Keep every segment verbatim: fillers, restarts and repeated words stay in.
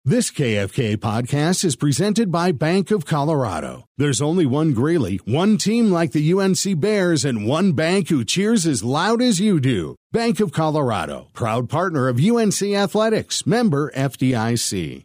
This K F K podcast is presented by Bank of Colorado. There's only one Greeley, one team like the U N C Bears, and one bank who cheers as loud as you do. Bank of Colorado, proud partner of U N C Athletics, member F D I C.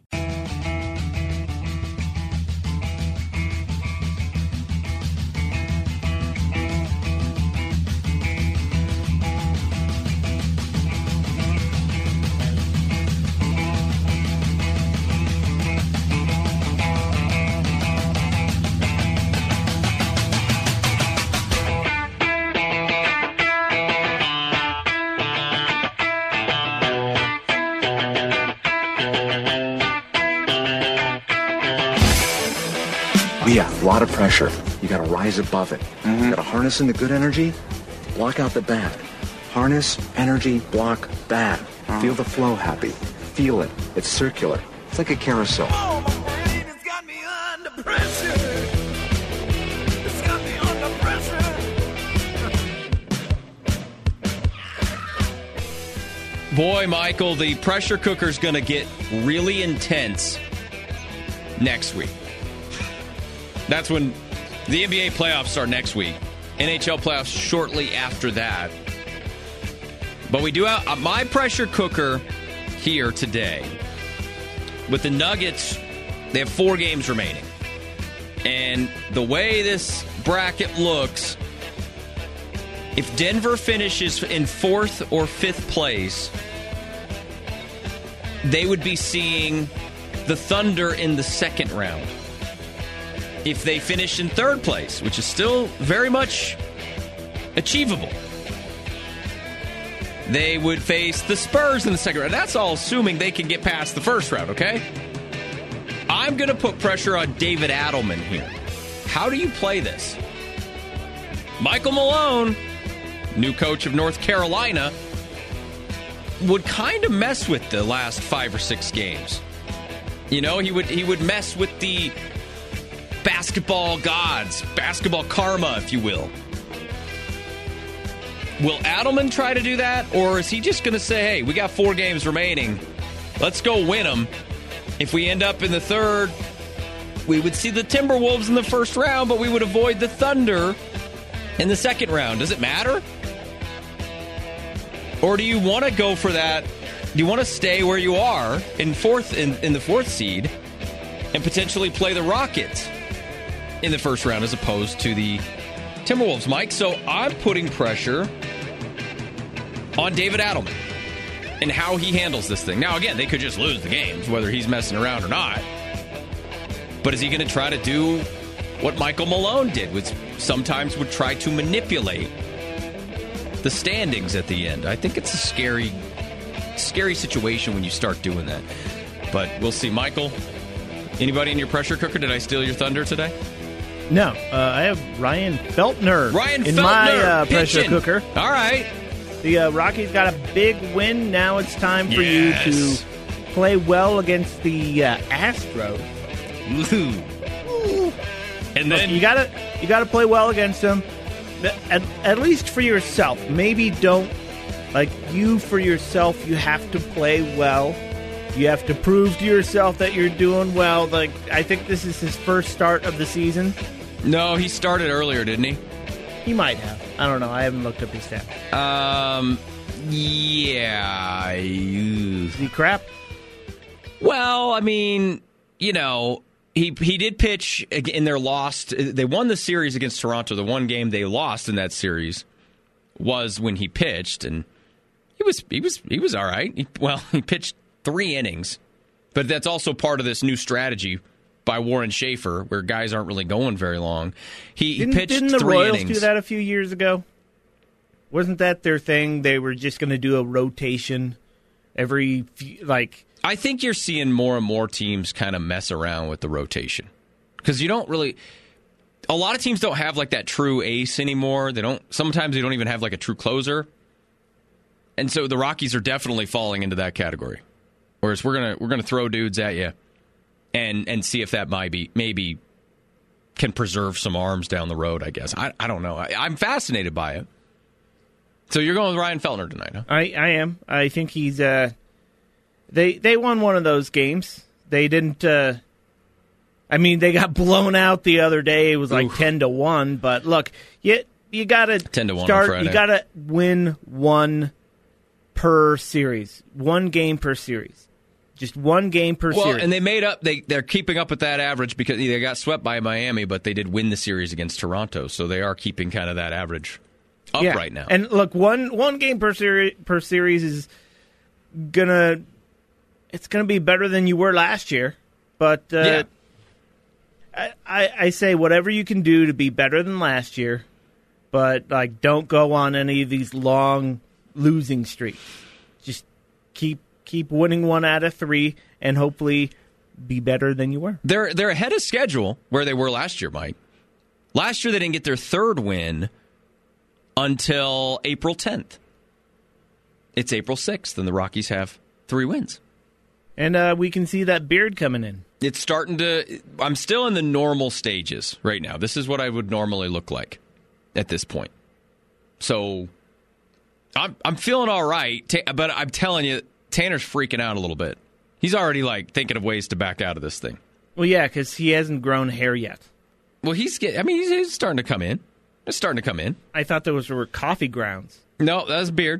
Yeah, a lot of pressure. You got to rise above it. Mm-hmm. You got to harness in the good energy, block out the bad. Harness, energy, block, bad. Uh-huh. Feel the flow happy. Feel it. It's circular. It's like a carousel. Oh, my brain has got me under pressure. It's got me under pressure. Boy, Michael, the pressure cooker's going to get really intense next week. That's when the N B A playoffs start next week. N H L playoffs shortly after that. But we do have uh, my pressure cooker here today. With the Nuggets, they have four games remaining. And the way this bracket looks, if Denver finishes in fourth or fifth place, they would be seeing the Thunder in the second round. If they finish in third place, which is still very much achievable, they would face the Spurs in the second round. That's all assuming they can get past the first round, okay? I'm going to put pressure on David Adelman here. How do you play this? Michael Malone, new coach of North Carolina, would kind of mess with the last five or six games. You know, he would he would mess with the basketball gods, basketball karma, if you will. Will Adelman try to do that, or is he just going to say, hey, we got four games remaining, let's go win them? If we end up in the third, we would see the Timberwolves in the first round, but we would avoid the Thunder in the second round. Does it matter? Or do you want to go for that? Do you want to stay where you are in fourth in, in the fourth seed and potentially play the Rockets in the first round as opposed to the Timberwolves, Mike? So I'm putting pressure on David Adelman and how he handles this thing. Now, again, they could just lose the games, whether he's messing around or not. But is he going to try to do what Michael Malone did, which sometimes would try to manipulate the standings at the end? I think it's a scary, scary situation when you start doing that. But we'll see. Michael, anybody in your pressure cooker? Did I steal your thunder today? No, uh, I have Ryan Feltner, Ryan in Feltner, my uh, pressure pitching. cooker. All right. The uh, Rockies got a big win. Now it's time for yes. you to play well against the uh, Astros. Ooh. And then Look, you gotta you gotta play well against them, at, at least for yourself. Maybe don't like you for yourself. You have to play well. You have to prove to yourself that you're doing well. Like, I think this is his first start of the season. No, he started earlier, didn't he? He might have. I don't know. I haven't looked up his stats. Um, yeah. Is he crap? Well, I mean, you know, he he did pitch in their lost. They won the series against Toronto. The one game they lost in that series was when he pitched, and he was he was he was all right. He, well, he pitched three innings, but that's also part of this new strategy by Warren Schaefer, where guys aren't really going very long. He, didn't, he pitched didn't the three Royals innings. do that a few years ago? Wasn't that their thing? They were just going to do a rotation every few, like. I think you're seeing more and more teams kind of mess around with the rotation because you don't really. A lot of teams don't have like that true ace anymore. They don't. Sometimes they don't even have like a true closer, and so the Rockies are definitely falling into that category. Whereas we're gonna we're gonna throw dudes at you. And and see if that might be maybe can preserve some arms down the road, I guess. I I don't know. I, I'm fascinated by it. So you're going with Ryan Feltner tonight, huh? I, I am. I think he's. Uh, they they won one of those games. they didn't. Uh, I mean, they got blown out the other day. It was like Oof. ten to one. But look, you you gotta ten to one start. on Friday. You gotta win one per series, one game per series, just one game per well, series. and they made up. They they're keeping up with that average because they got swept by Miami, but they did win the series against Toronto, so they are keeping kind of that average up yeah. right now. And look, one one game per series per series is gonna it's gonna be better than you were last year. But uh, yeah. I, I I say whatever you can do to be better than last year, but like don't go on any of these long losing streaks. Just keep keep winning one out of three, and hopefully be better than you were. They're they're ahead of schedule where they were last year, Mike. Last year they didn't get their third win until April tenth. It's April sixth, and the Rockies have three wins. And uh, we can see that beard coming in. It's starting to... I'm still in the normal stages right now. This is what I would normally look like at this point. So, I'm I'm feeling all right, but I'm telling you, Tanner's freaking out a little bit. He's already, like, thinking of ways to back out of this thing. Well, yeah, because he hasn't grown hair yet. Well, he's getting... I mean, he's, he's starting to come in. It's starting to come in. I thought those were coffee grounds. No, that's a beard.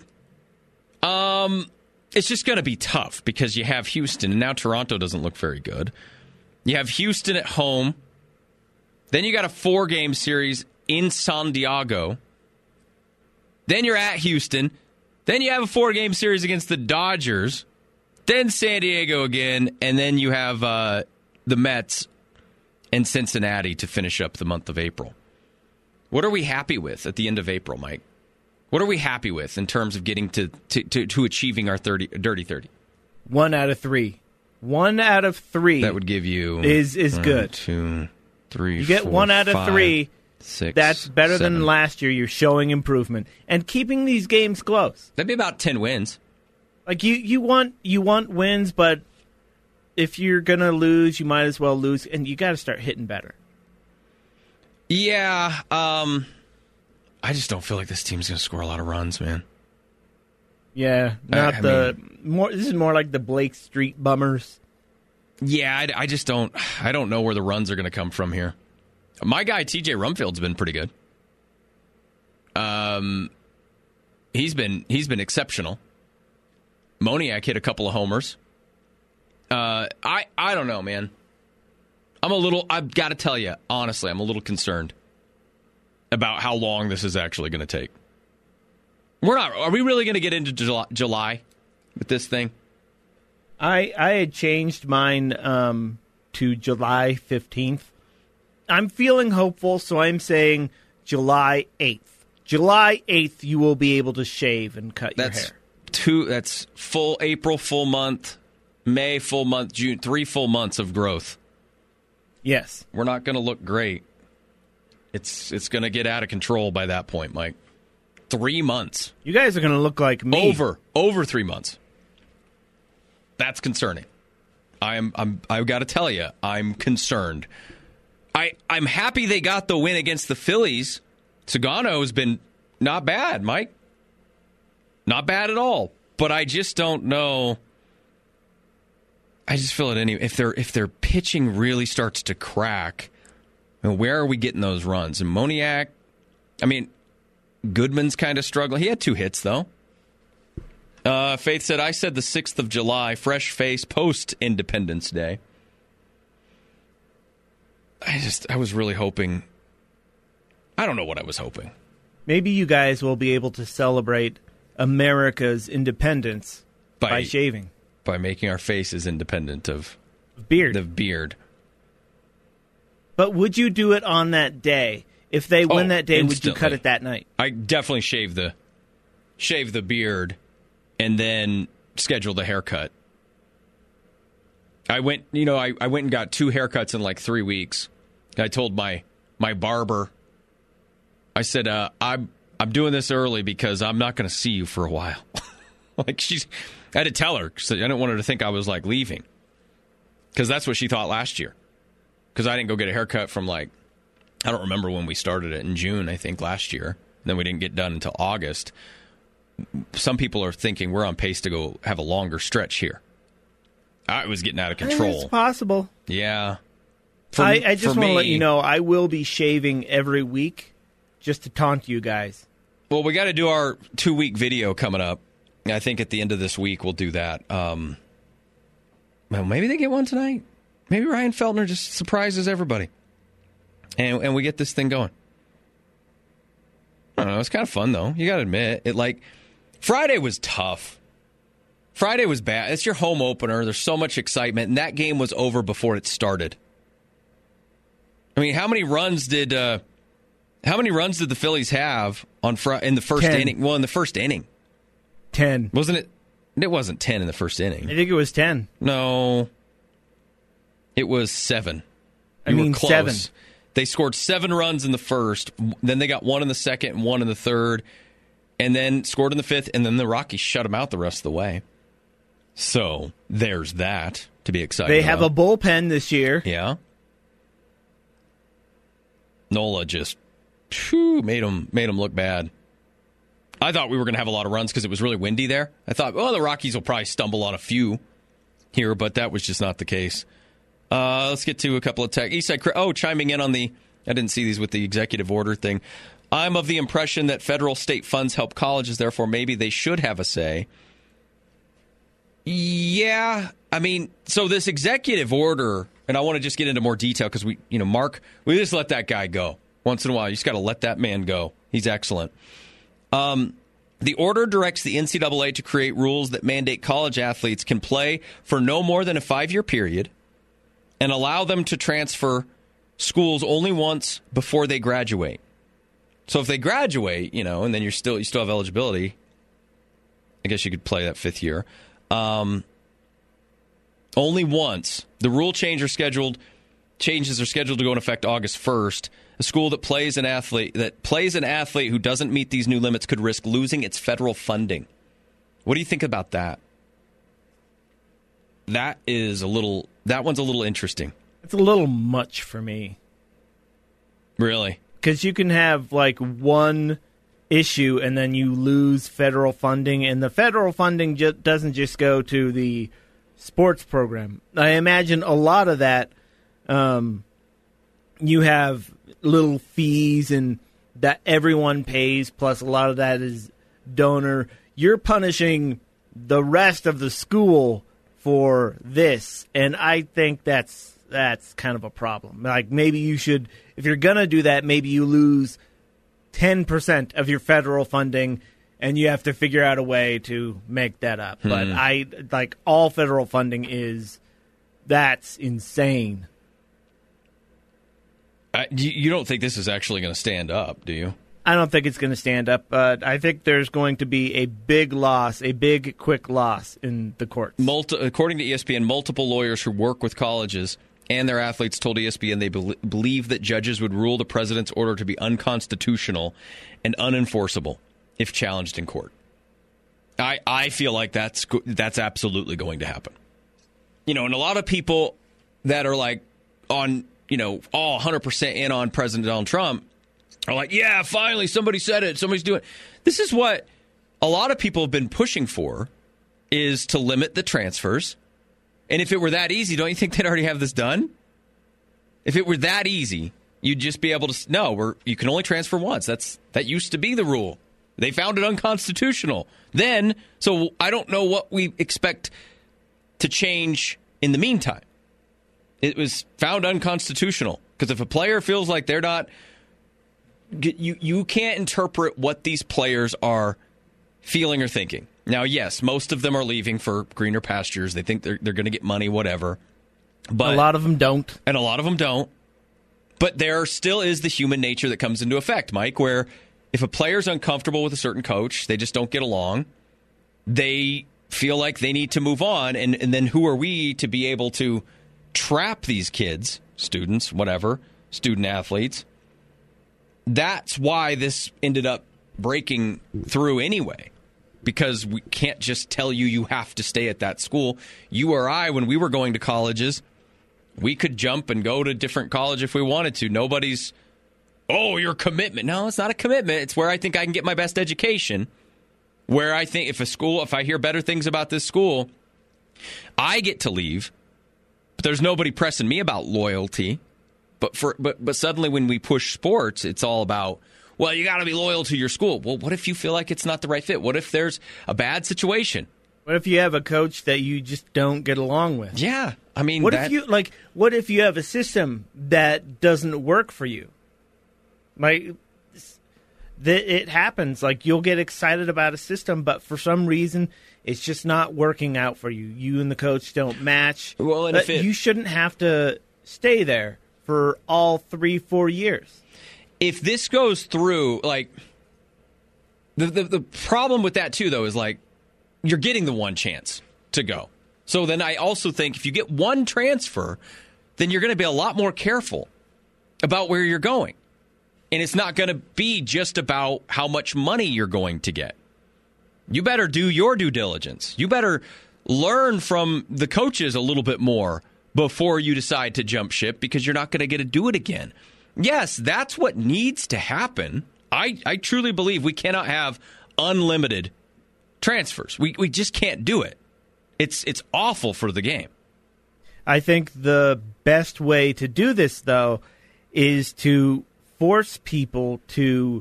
Um, it's just going to be tough because you have Houston, and now Toronto doesn't look very good. You have Houston at home. Then you got a four-game series in San Diego. Then you're at Houston. Then you have a four-game series against the Dodgers. Then San Diego again. And then you have uh, the Mets and Cincinnati to finish up the month of April. What are we happy with at the end of April, Mike? What are we happy with in terms of getting to to, to, to achieving our thirty, dirty thirty? One out of three. One out of three. That would give you... Is is one, good. Two, three, You get four, one out of five, three. Six, That's better seven. than last year. You're showing improvement. And keeping these games close. That'd be about ten wins. Like, you, you want you want wins, but if you're going to lose, you might as well lose. And you got to start hitting better. Yeah, um, I just don't feel like this team's going to score a lot of runs, man. Yeah, not I the more. This is more like the Blake Street Bummers. Yeah, I, I just don't. I don't know where the runs are going to come from here. My guy T J Rumfield's been pretty good. Um, he's been he's been exceptional. Moniak hit a couple of homers. Uh, I I don't know, man. I'm a little. I've got to tell you honestly, I'm a little concerned about how long this is actually going to take. We're not. Are we really going to get into July, July with this thing? I I had changed mine um, to July fifteenth. I'm feeling hopeful, so I'm saying July eighth. July eighth, you will be able to shave and cut That's your hair. two. That's full April, full month, May, full month, June, three full months of growth. Yes. We're not going to look great. It's it's going to get out of control by that point, Mike. Three months. You guys are going to look like me. Over. Over three months. That's concerning. I'm I'm I've got to tell you, I'm concerned. I I'm happy they got the win against the Phillies. Sagano has been not bad, Mike. Not bad at all. But I just don't know. I just feel it anyway. If their if their pitching really starts to crack, you know, where are we getting those runs? And Moniak, I mean, Goodman's kind of struggling. He had two hits though. Uh, Faith said, I said the sixth of July, fresh face post Independence Day. I just, I was really hoping. I don't know what I was hoping. Maybe you guys will be able to celebrate America's independence by, By- shaving. By making our faces independent of Beard. the beard. But would you do it on that day? If they win Oh, that day, would you instantly. cut it that night? I definitely shave the shave the beard and then schedule the haircut. I went, you know, I, I went and got two haircuts in like three weeks. I told my my barber, I said, uh, I'm I'm doing this early because I'm not going to see you for a while. Like she's, I had to tell her because I didn't want her to think I was like leaving, because that's what she thought last year. Because I didn't go get a haircut from like, I don't remember when we started it, in June, I think, last year. And then we didn't get done until August. Some people are thinking we're on pace to go have a longer stretch here. I was getting out of control. It's possible. Yeah. For, I, I just for want to me, let you know I will be shaving every week just to taunt you guys. Well, we got to do our two-week video coming up. I think at the end of this week we'll do that. Um, well, maybe they get one tonight. Maybe Ryan Feltner just surprises everybody. And, and we get this thing going. I don't know. It's kind of fun, though. You got to admit. it. Like Friday was tough. Friday was bad. It's your home opener. There's so much excitement. And that game was over before it started. I mean, how many runs did uh, how many runs did the Phillies have on fr- in the first ten. inning? Well, in the first inning. ten. Wasn't it? It wasn't ten in the first inning. I think it was ten. No. It was seven. I You mean, were close. seven. They scored seven runs in the first. Then they got one in the second and one in the third. And then scored in the fifth. And then the Rockies shut them out the rest of the way. So there's that to be excited They have about. a bullpen this year. Yeah. Nola just phew, made them made them look bad. I thought we were going to have a lot of runs because it was really windy there. I thought, well, the Rockies will probably stumble on a few here, but that was just not the case. Uh, let's get to a couple of tech. Eastside, oh, chiming in on the, I didn't see these with the executive order thing. I'm of the impression that federal state funds help colleges, therefore maybe they should have a say. Yeah, I mean, so this executive order, and I want to just get into more detail because we, you know, Mark, we just let that guy go once in a while. You just got to let that man go. He's excellent. Um, the order directs the N C double A to create rules that mandate college athletes can play for no more than a five-year period and allow them to transfer schools only once before they graduate. So if they graduate, you know, and then you're still you still have eligibility, I guess you could play that fifth year. Um, only once. The rule change are scheduled changes are scheduled to go in effect August first. A school that plays an athlete that plays an athlete who doesn't meet these new limits could risk losing its federal funding. What do you think about that? That is a little that one's a little interesting. It's a little much for me. Really? Because you can have like one issue and then you lose federal funding, and the federal funding ju- doesn't just go to the sports program. I imagine a lot of that, um, you have little fees and that everyone pays, plus a lot of that is donor. You're punishing the rest of the school for this, and I think that's that's kind of a problem. Like, maybe you should, if you're going to do that, maybe you lose ten percent of your federal funding, and you have to figure out a way to make that up. Hmm. But I, like, all federal funding is, that's insane. I, you don't think this is actually going to stand up, do you? I don't think it's going to stand up, but I think there's going to be a big loss, a big, quick loss in the courts. Multi- according to E S P N, multiple lawyers who work with colleges and their athletes told E S P N they be- believe that judges would rule the president's order to be unconstitutional and unenforceable if challenged in court. I, I feel like that's go- that's absolutely going to happen. You know, and a lot of people that are like on, you know, all one hundred percent in on President Donald Trump are like, yeah, finally somebody said it. Somebody's doing it. This is what a lot of people have been pushing for, is to limit the transfers. And if it were that easy, don't you think they'd already have this done? If it were that easy, you'd just be able to, no, we're, you can only transfer once. That's that used to be the rule. They found it unconstitutional. Then, so I don't know what we expect to change in the meantime. It was found unconstitutional. Because if a player feels like they're not, you you can't interpret what these players are feeling or thinking. Now, yes, most of them are leaving for greener pastures. They think they're they're going to get money, whatever. But a lot of them don't. And a lot of them don't. But there still is the human nature that comes into effect, Mike, where if a player's uncomfortable with a certain coach, they just don't get along, they feel like they need to move on. And, and then who are we to be able to trap these kids, students, whatever, student athletes? That's why this ended up breaking through anyway, because we can't just tell you you have to stay at that school. You or I, when we were going to colleges, we could jump and go to a different college if we wanted to. Nobody's, oh, your commitment. No, it's not a commitment. It's where I think I can get my best education, where I think if a school, if I hear better things about this school, I get to leave, but there's nobody pressing me about loyalty. But for but but suddenly when we push sports, it's all about, well, you got to be loyal to your school. Well, what if you feel like it's not the right fit? What if there's a bad situation? What if you have a coach that you just don't get along with? Yeah, I mean, what that, if you like? What if you have a system that doesn't work for you? Like, that it happens. Like, you'll get excited about a system, but for some reason, it's just not working out for you. You and the coach don't match. Well, and if it, you shouldn't have to stay there for all three, four years. If this goes through, like, the the, the problem with that too, though, is like, you're getting the one chance to go. So then I also think if you get one transfer, then you're going to be a lot more careful about where you're going. And it's not going to be just about how much money you're going to get. You better do your due diligence. You better learn from the coaches a little bit more before you decide to jump ship, because you're not going to get to do it again. Yes, that's what needs to happen. I, I truly believe we cannot have unlimited transfers. We we just can't do it. It's it's awful for the game. I think the best way to do this, though, is to force people to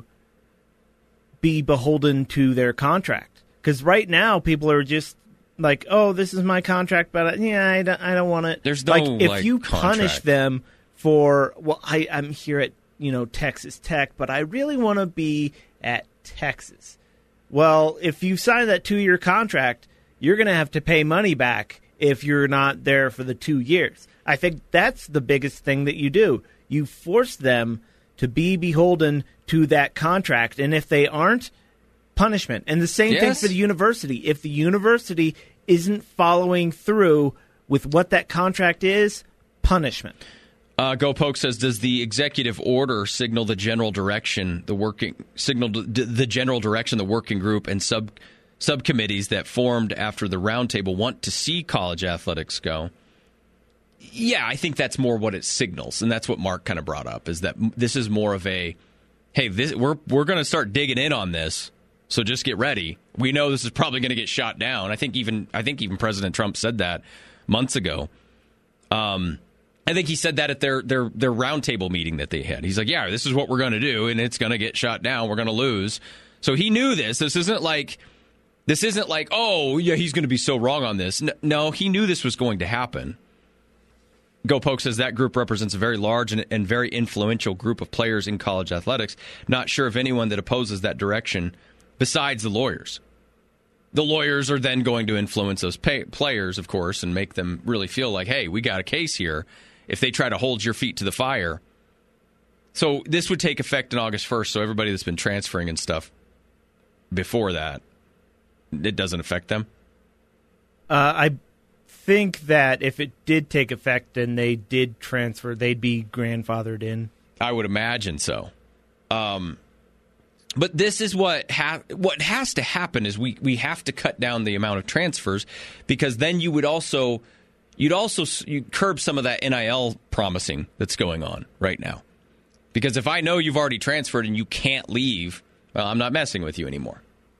be beholden to their contract. Because right now, people are just like, "Oh, this is my contract, but I, yeah, I don't, I don't want it." There's no like if like, you contract. punish them for, well, I, I'm here at you know Texas Tech, but I really want to be at Texas. Well, if you sign that two-year contract, you're going to have to pay money back if you're not there for the two years. I think that's the biggest thing that you do. You force them to be beholden to that contract, and if they aren't, punishment. And the same yes. thing for the university. If the university isn't following through with what that contract is, punishment. Uh, Go Poke says, does the executive order signal the general direction, the working signal the general direction the working group and sub subcommittees that formed after the roundtable want to see college athletics go? Yeah, I think that's more what it signals, and that's what Mark kind of brought up, is that this is more of a, hey, this, we're we're going to start digging in on this, so just get ready. We know this is probably going to get shot down. I think even I think even President Trump said that months ago. Um. I think he said that at their their their roundtable meeting that they had. He's like, yeah, this is what we're going to do, and it's going to get shot down. We're going to lose. So he knew this. This isn't like, this isn't like, oh, yeah, he's going to be so wrong on this. No, he knew this was going to happen. Go Poke says that group represents a very large and, and very influential group of players in college athletics. Not sure of anyone that opposes that direction besides the lawyers. The lawyers are then going to influence those pay- players, of course, and make them really feel like, hey, we got a case here. If they try to hold your feet to the fire. So this would take effect on August first, so everybody that's been transferring and stuff before that, it doesn't affect them? Uh, I think that if it did take effect and they did transfer, they'd be grandfathered in. I would imagine so. Um, but this is what ha- what has to happen is we, we have to cut down the amount of transfers, because then you would also... You'd also you curb some of that N I L promising that's going on right now. Because if I know you've already transferred and you can't leave, well, I'm not messing with you anymore.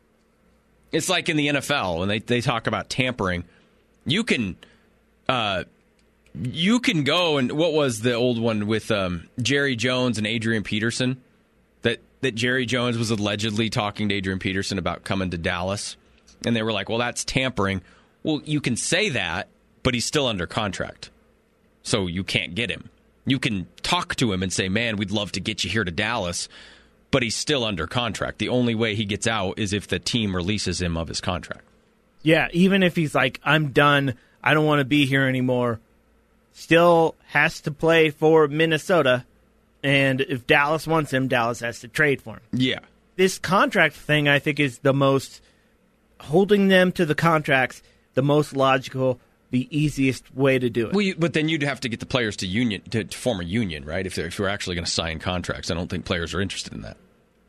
It's like in the N F L when they, they talk about tampering. You can uh, you can go and what was the old one with um, Jerry Jones and Adrian Peterson? That, that Jerry Jones was allegedly talking to Adrian Peterson about coming to Dallas. And they were like, well, that's tampering. Well, you can say that, but he's still under contract, so you can't get him. You can talk to him and say, man, we'd love to get you here to Dallas, but he's still under contract. The only way he gets out is if the team releases him of his contract. Yeah, even if he's like, I'm done, I don't want to be here anymore, still has to play for Minnesota, and if Dallas wants him, Dallas has to trade for him. Yeah. This contract thing, I think, is the most, holding them to the contracts, the most logical, the easiest way to do it. Well, you, but then you'd have to get the players to union to, to form a union, right? If they're if you're actually going to sign contracts, I don't think players are interested in that.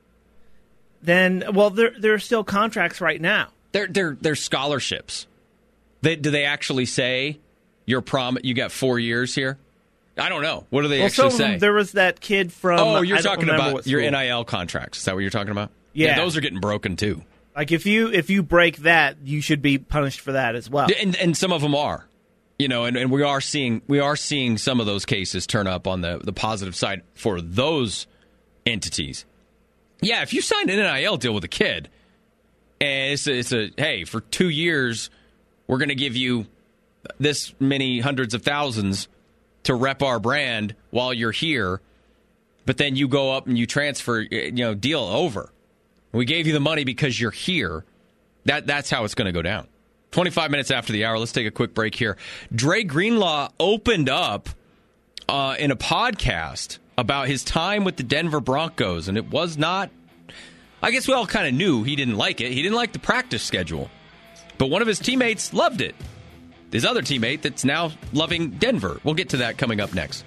Then, well, there there are still contracts right now. They're they're they're scholarships. They, do they actually say your prom? You got four years here? I don't know. What do they well, actually some say? Of them, there was that kid from. Oh, you're I don't talking remember about your N I L contracts. Is that what you're talking about? Yeah. yeah, those are getting broken too. Like if you if you break that, you should be punished for that as well. And and some of them are. You know, and, and we are seeing we are seeing some of those cases turn up on the, the positive side for those entities. Yeah, if you signed an N I L deal with a kid, and it's a, it's a hey, for two years, we're going to give you this many hundreds of thousands to rep our brand while you're here, but then you go up and you transfer, you know, deal over. We gave you the money because you're here. That that's how it's going to go down. twenty-five minutes after the hour, let's take a quick break here. Dre Greenlaw opened up uh, in a podcast about his time with the Denver Broncos, and it was not, I guess we all kind of knew he didn't like it. He didn't like the practice schedule, but one of his teammates loved it. His other teammate that's now loving Denver. We'll get to that coming up next.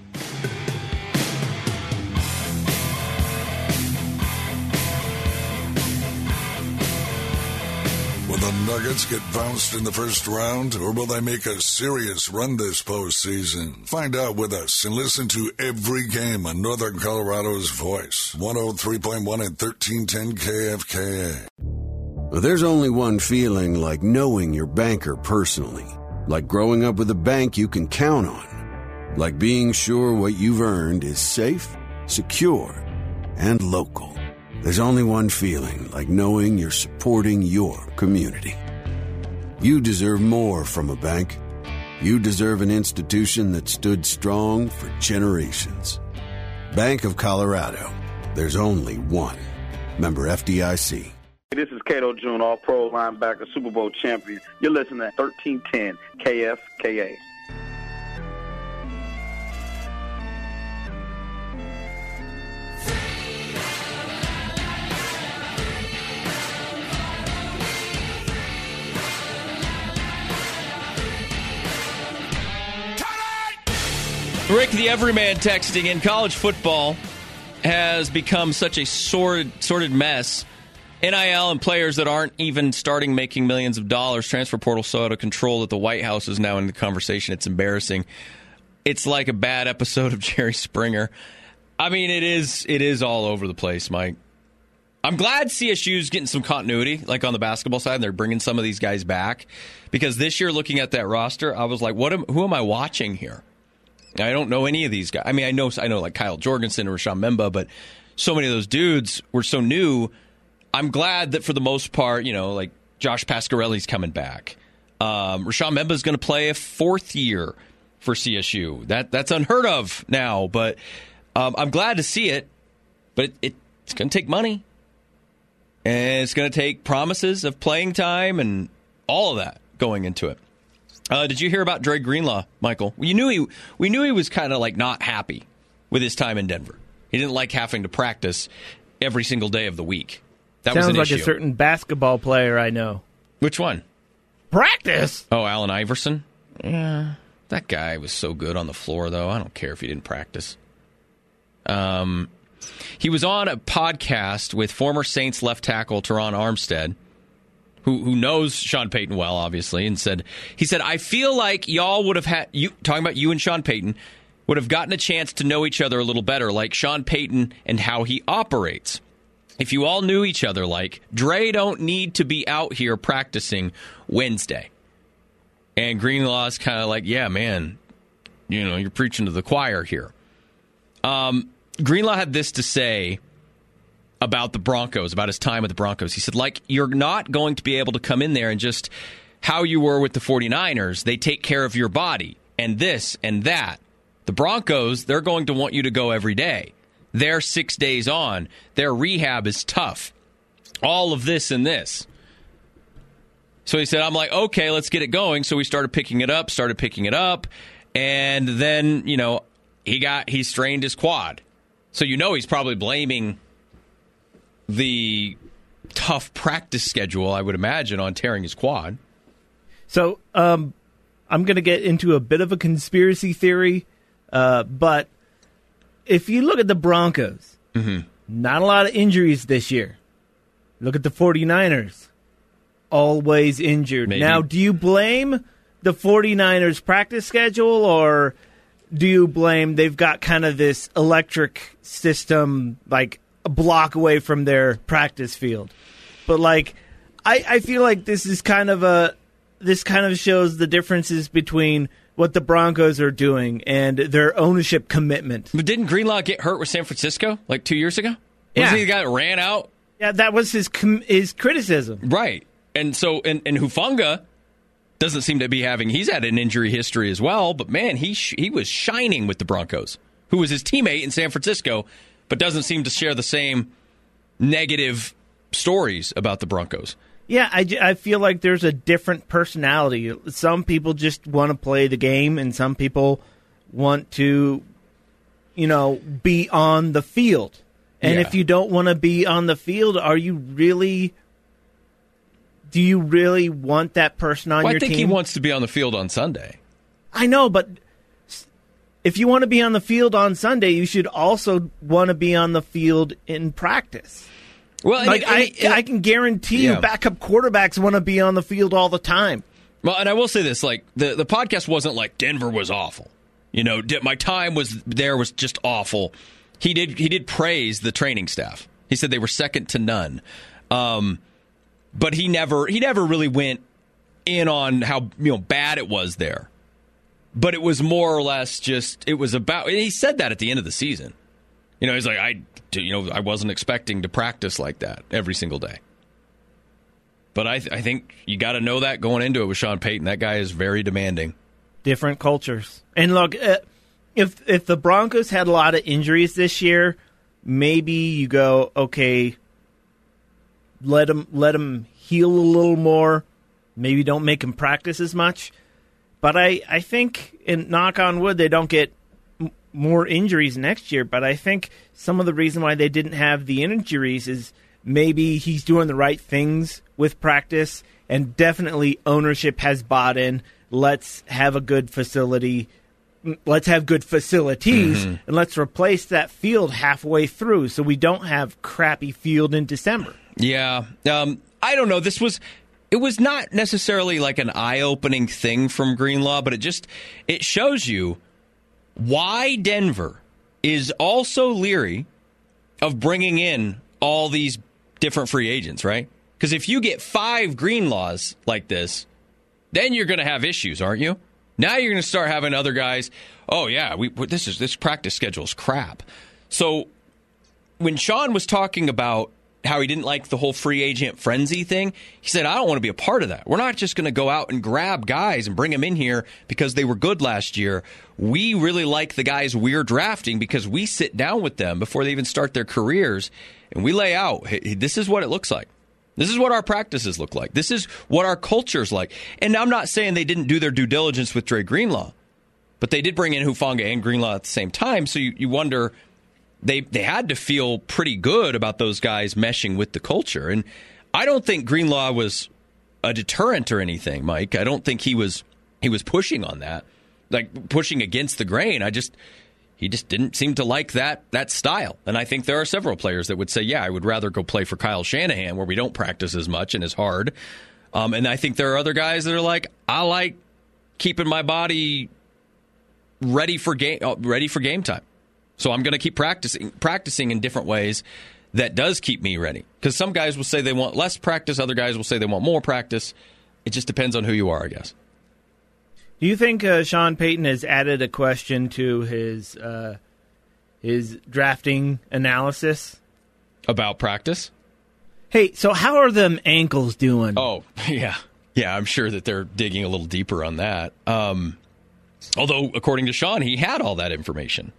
Will the Nuggets get bounced in the first round, or will they make a serious run this postseason? Find out with us and listen to every game on Northern Colorado's voice. one oh three point one and thirteen ten K F K A. There's only one feeling like knowing your banker personally. Like growing up with a bank you can count on. Like being sure what you've earned is safe, secure, and local. There's only one feeling like knowing you're supporting your community. You deserve more from a bank. You deserve an institution that stood strong for generations. Bank of Colorado. There's only one. Member F D I C. This is Cato June, all-pro linebacker, Super Bowl champion. You're listening to thirteen ten K F K A. Rick the Everyman texting in, college football has become such a sordid, sordid mess. N I L and players that aren't even starting making millions of dollars. Transfer portal so out of control that the White House is now in the conversation. It's embarrassing. It's like a bad episode of Jerry Springer. I mean, it is it is all over the place, Mike. I'm glad C S U's getting some continuity, like on the basketball side, and they're bringing some of these guys back. Because this year, looking at that roster, I was like, "What? Am, who am I watching here?" I don't know any of these guys. I mean, I know I know like Kyle Jorgensen and Rashawn Memba, but so many of those dudes were so new. I'm glad that for the most part, you know, like Josh Pasquarelli's coming back. Um, Rashawn Memba's going to play a fourth year for C S U. That that's unheard of now, but um, I'm glad to see it. But it, it, it's going to take money, and it's going to take promises of playing time and all of that going into it. Uh, did you hear about Dre Greenlaw, Michael? We knew he we knew he was kind of like not happy with his time in Denver. He didn't like having to practice every single day of the week. That Sounds was an like issue. a certain basketball player I know. Which one? Practice? Oh, Allen Iverson? Yeah. That guy was so good on the floor, though. I don't care if he didn't practice. Um, he was on a podcast with former Saints left tackle Teron Armstead, who who knows Sean Payton well, obviously, and said, he said, I feel like y'all would have had, you talking about you and Sean Payton, would have gotten a chance to know each other a little better, like Sean Payton and how he operates. If you all knew each other, like, Dre don't need to be out here practicing Wednesday. And Greenlaw's kind of like, yeah, man, you know, you're preaching to the choir here. Um, Greenlaw had this to say about the Broncos, about his time with the Broncos. He said, like, you're not going to be able to come in there and just how you were with the 49ers. They take care of your body and this and that. The Broncos, they're going to want you to go every day. They're six days on. Their rehab is tough. All of this and this. So he said, I'm like, okay, let's get it going. So we started picking it up, started picking it up. And then, you know, he got, he strained his quad. So you know he's probably blaming the tough practice schedule, I would imagine, on tearing his quad. So um, I'm going to get into a bit of a conspiracy theory, uh, but if you look at the Broncos, mm-hmm. not a lot of injuries this year. Look at the 49ers, always injured. Maybe. Now, do you blame the 49ers practice schedule, or do you blame they've got kind of this electric system, like a block away from their practice field? But, like, I, I feel like this is kind of a this kind of shows the differences between what the Broncos are doing and their ownership commitment. But didn't Greenlaw get hurt with San Francisco like two years ago? Yeah. Wasn't he the guy that ran out? Yeah, that was his com- his criticism. Right. And so, and, and Hufanga doesn't seem to be having, he's had an injury history as well, but man, he sh- he was shining with the Broncos, who was his teammate in San Francisco, but doesn't seem to share the same negative stories about the Broncos. Yeah, I, I feel like there's a different personality. Some people just want to play the game, and some people want to, you know, be on the field. And Yeah. if you don't want to be on the field, are you really... Do you really want that person on Well, your I think team? he wants to be on the field on Sunday. I know, but if you want to be on the field on Sunday, you should also want to be on the field in practice. Well, Like and, and, I, I can guarantee Yeah. you, backup quarterbacks want to be on the field all the time. Well, and I will say this, like, the, the podcast wasn't like Denver was awful. You know, di- my time was there was just awful. He did he did praise the training staff. He said they were second to none. Um, but he never he never really went in on how, you know, bad it was there. But it was more or less just, it was about, and he said that at the end of the season. You know, he's like, I, you know, I wasn't expecting to practice like that every single day. But I, th- I think you got to know that going into it with Sean Payton. That guy is very demanding. Different cultures. And look, uh, if if the Broncos had a lot of injuries this year, maybe you go, okay, let them let them heal a little more. Maybe don't make them practice as much. But I, I think, and knock on wood, they don't get m- more injuries next year. But I think some of the reason why they didn't have the injuries is maybe he's doing the right things with practice, and definitely ownership has bought in. Let's have a good facility. Let's have good facilities, Mm-hmm. and let's replace that field halfway through so we don't have crappy field in December. Yeah. Um, I don't know. This was... It was not necessarily like an eye-opening thing from Greenlaw, but it just it shows you why Denver is also leery of bringing in all these different free agents, right? Because if you get five Greenlaws like this, then you're going to have issues, aren't you? Now you're going to start having other guys, oh, yeah, we this is this practice schedule is crap. So when Sean was talking about how he didn't like the whole free agent frenzy thing, he said, I don't want to be a part of that. We're not just going to go out and grab guys and bring them in here because they were good last year. We really like the guys we're drafting because we sit down with them before they even start their careers, and we lay out, hey, this is what it looks like. This is what our practices look like. This is what our culture's like. And I'm not saying they didn't do their due diligence with Dre Greenlaw, but they did bring in Hufanga and Greenlaw at the same time, so you, you wonder... They they had to feel pretty good about those guys meshing with the culture. And I don't think Greenlaw was a deterrent or anything, Mike. I don't think he was he was pushing on that, like pushing against the grain. I just he just didn't seem to like that that style. And I think there are several players that would say, yeah, I would rather go play for Kyle Shanahan where we don't practice as much and as hard. Um, and I think there are other guys that are like, I like keeping my body ready for game ready for game time. So I'm going to keep practicing practicing in different ways that does keep me ready. Because some guys will say they want less practice. Other guys will say they want more practice. It just depends on who you are, I guess. Do you think uh, Sean Payton has added a question to his uh, his drafting analysis? About practice? Hey, so how are them ankles doing? Oh, yeah. Yeah, I'm sure that they're digging a little deeper on that. Um, although, according to Sean, he had all that information.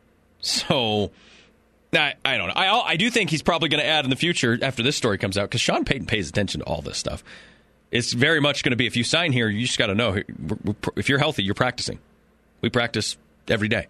So, I, I don't know. I, I do think he's probably going to add in the future after this story comes out, because Sean Payton pays attention to all this stuff. It's very much going to be, if you sign here, you just got to know, if you're healthy, you're practicing. We practice every day.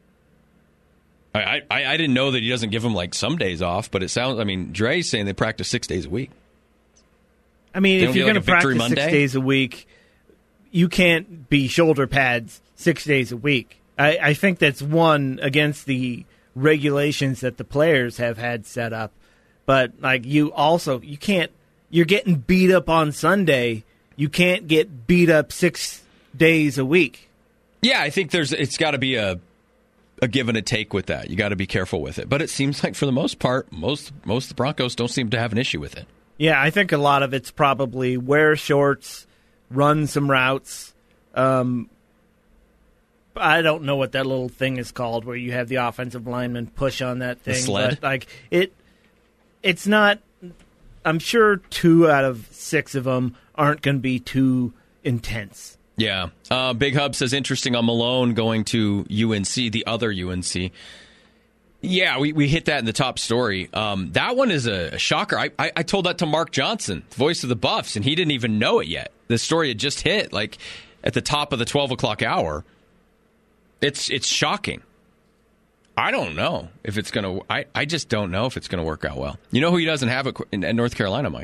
I, I I didn't know that he doesn't give them like some days off, but it sounds, I mean, Dre's saying they practice six days a week. I mean, They if don't you're get going like to a victory practice six Monday? days a week, you can't be shoulder pads six days a week. I, I think that's one against the regulations that the players have had set up. But like you also, you can't. You're getting beat up on Sunday. You can't get beat up six days a week. Yeah, I think there's. It's got to be a a give and a take with that. You got to be careful with it. But it seems like for the most part, most most of the Broncos don't seem to have an issue with it. Yeah, I think a lot of it's probably wear shorts, run some routes. Um, I don't know what that little thing is called where you have the offensive lineman push on that thing. The sled? But like it, it's not. I'm sure two out of six of them aren't going to be too intense. Yeah. Uh, Big Hub says, interesting on Malone going to U N C, the other U N C. Yeah, we, we hit that in the top story. Um, that one is a, a shocker. I, I, I told that to Mark Johnson, voice of the Buffs, and he didn't even know it yet. The story had just hit, like, at the top of the twelve o'clock hour. It's it's shocking. I don't know if it's going to... I I just don't know if it's going to work out well. You know who he doesn't have at, in, in North Carolina, Mike?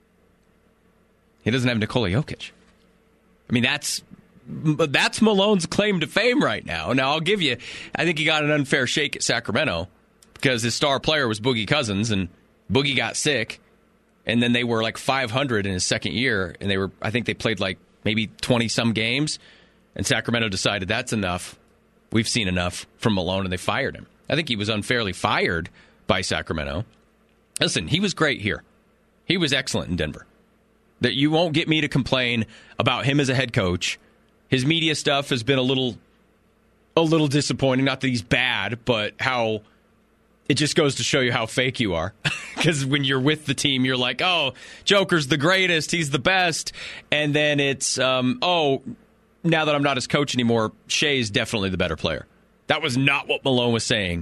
He doesn't have Nikola Jokic. I mean, that's that's Malone's claim to fame right now. Now, I'll give you, I think he got an unfair shake at Sacramento because his star player was Boogie Cousins, and Boogie got sick, and then they were like five hundred in his second year, and they were, I think they played like maybe twenty-some games, and Sacramento decided that's enough. We've seen enough from Malone, and they fired him. I think he was unfairly fired by Sacramento. Listen, he was great here. He was excellent in Denver. That you won't get me to complain about him as a head coach. His media stuff has been a little a little disappointing. Not that he's bad, but how it just goes to show you how fake you are. Because when you're with the team, you're like, oh, Joker's the greatest. He's the best. And then it's, um, oh, now that I'm not his coach anymore, Shea's definitely the better player. That was not what Malone was saying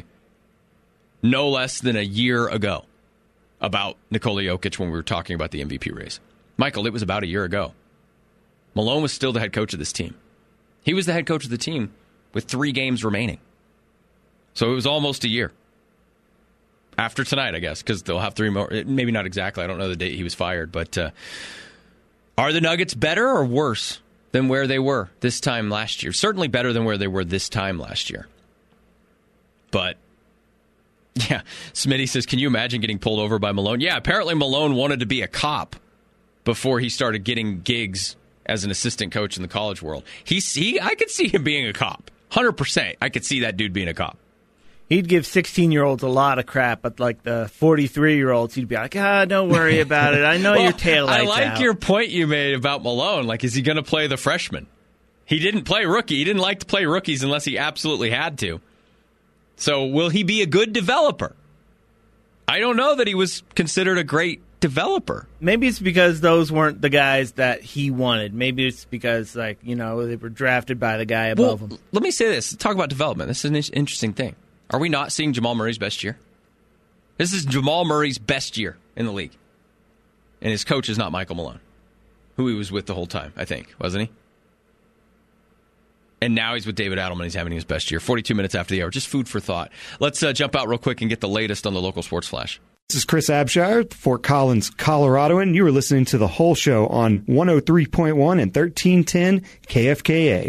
no less than a year ago about Nikola Jokic when we were talking about the M V P race. Michael, it was about a year ago. Malone was still the head coach of this team. He was the head coach of the team with three games remaining. So it was almost a year. After tonight, I guess, because they'll have three more. Maybe not exactly. I don't know the date he was fired. But uh, are the Nuggets better or worse than where they were this time last year? Certainly better than where they were this time last year. But, yeah, Smitty says, can you imagine getting pulled over by Malone? Yeah, apparently Malone wanted to be a cop before he started getting gigs as an assistant coach in the college world. He, he I could see him being a cop. one hundred percent. I could see that dude being a cop. He'd give sixteen-year-olds a lot of crap, but like the forty-three-year-olds, he'd be like, ah, don't worry about it. I know well, your tail lights I like out. your point you made about Malone. Like, is he going to play the freshman? He didn't play rookie. He didn't like to play rookies unless he absolutely had to. So will he be a good developer? I don't know that he was considered a great developer. Maybe it's because those weren't the guys that he wanted. Maybe it's because, like, you know, they were drafted by the guy above well, him. Let me say this. Talk about development. This is an interesting thing. Are we not seeing Jamal Murray's best year? This is Jamal Murray's best year in the league. And his coach is not Michael Malone, who he was with the whole time, I think, wasn't he? And now he's with David Adelman. He's having his best year. forty-two minutes after the hour. Just food for thought. Let's uh, jump out real quick and get the latest on the local sports flash. This is Chris Abshire, Fort Collins, Colorado, and you are listening to The Whole Show on one oh three point one and thirteen ten K F K A.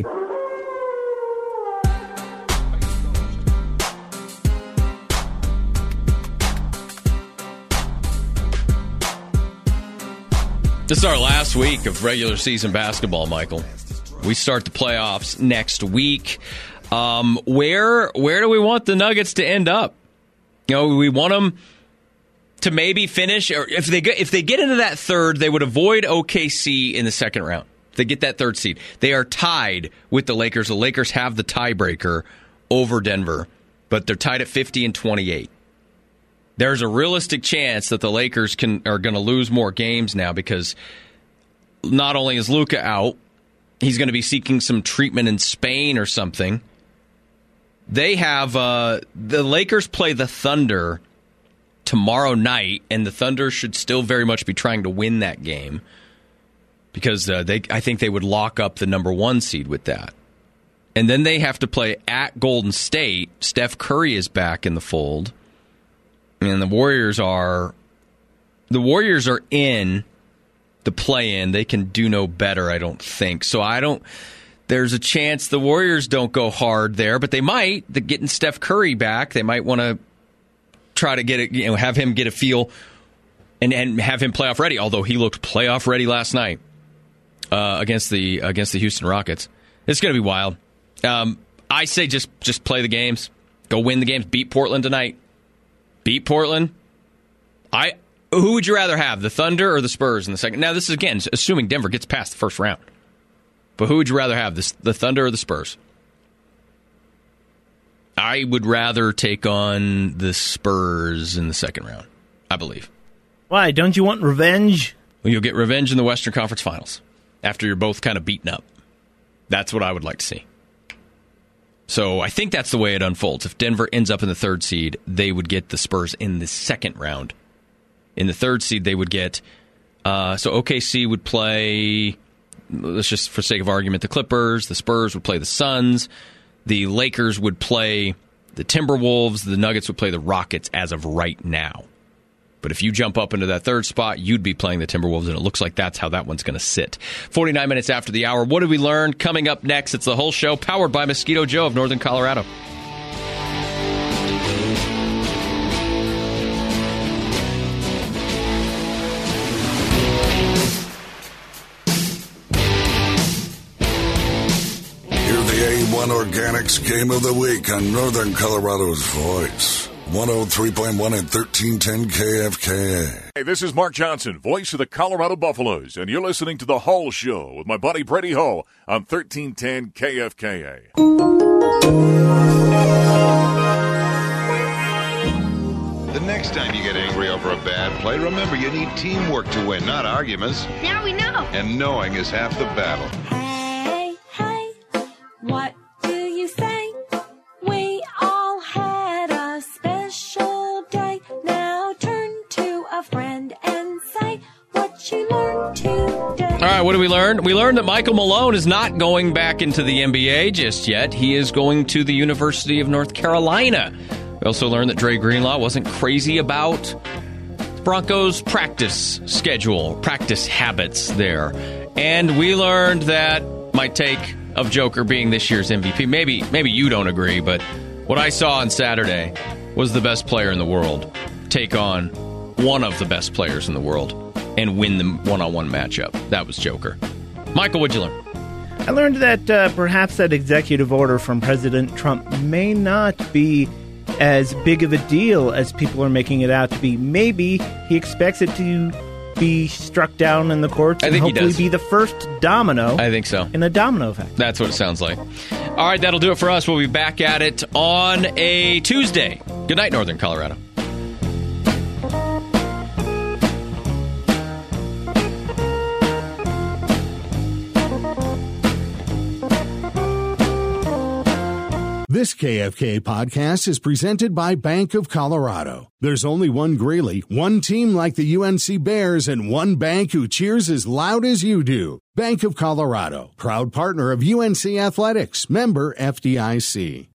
This is our last week of regular season basketball, Michael. We start the playoffs next week. Um, where where do we want the Nuggets to end up? You know, we want them to maybe finish, or if they get if they get into that third, they would avoid O K C in the second round. If they get that third seed, they are tied with the Lakers. The Lakers have the tiebreaker over Denver, but they're tied at fifty and twenty-eight. There's a realistic chance that the Lakers can are going to lose more games now because not only is Luka out, he's going to be seeking some treatment in Spain or something. They have uh, the Lakers play the Thunder tomorrow night, and the Thunder should still very much be trying to win that game because uh, they I think they would lock up the number one seed with that. And then they have to play at Golden State. Steph Curry is back in the fold. And the Warriors are the Warriors are in the play-in. They can do no better, I don't think. So I don't. There's a chance the Warriors don't go hard there, but they might. The, getting Steph Curry back, they might want to try to get it. You know, have him get a feel and and have him playoff ready. Although he looked playoff ready last night uh, against the against the Houston Rockets. It's going to be wild. Um, I say just just play the games, go win the games, beat Portland tonight. Beat Portland. I. Who would you rather have, the Thunder or the Spurs in the second? Now, this is, again, assuming Denver gets past the first round. But who would you rather have, the, the Thunder or the Spurs? I would rather take on the Spurs in the second round, I believe. Why? Don't you want revenge? Well, you'll get revenge in the Western Conference Finals after you're both kind of beaten up. That's what I would like to see. So I think that's the way it unfolds. If Denver ends up in the third seed, they would get the Spurs in the second round. In the third seed, they would get... Uh, so O K C would play, let's just for sake of argument, the Clippers. The Spurs would play the Suns. The Lakers would play the Timberwolves. The Nuggets would play the Rockets as of right now. But if you jump up into that third spot, you'd be playing the Timberwolves, and it looks like that's how that one's going to sit. forty-nine minutes after the hour. What did we learn? Coming up next, it's the whole show, powered by Mosquito Joe of Northern Colorado. One Organics Game of the Week on Northern Colorado's Voice. one oh three point one and thirteen ten K F K A. Hey, this is Mark Johnson, voice of the Colorado Buffaloes, and you're listening to The Hull Show with my buddy Brady Hull on thirteen ten K F K A. The next time you get angry over a bad play, remember you need teamwork to win, not arguments. Now we know. And knowing is half the battle. Hey, hey, what do you say? We all had a special day. Now turn to a friend and say what you learned today. All right, what did we learn? We learned that Michael Malone is not going back into the N B A just yet. He is going to the University of North Carolina. We also learned that Dre Greenlaw wasn't crazy about the Broncos' practice schedule, practice habits there. And we learned that my take of Joker being this year's M V P, maybe maybe you don't agree, but what I saw on Saturday was the best player in the world take on one of the best players in the world and win the one-on-one matchup. That was Joker. Michael, what'd you learn? I learned that uh, perhaps that executive order from President Trump may not be as big of a deal as people are making it out to be. Maybe he expects it to be struck down in the courts I and think hopefully he does. be the first domino. I think so. In a domino effect. That's what it sounds like. All right, that'll do it for us. We'll be back at it on a Tuesday. Good night, Northern Colorado. This K F K podcast is presented by Bank of Colorado. There's only one Greeley, one team like the U N C Bears, and one bank who cheers as loud as you do. Bank of Colorado, proud partner of U N C Athletics, member F D I C.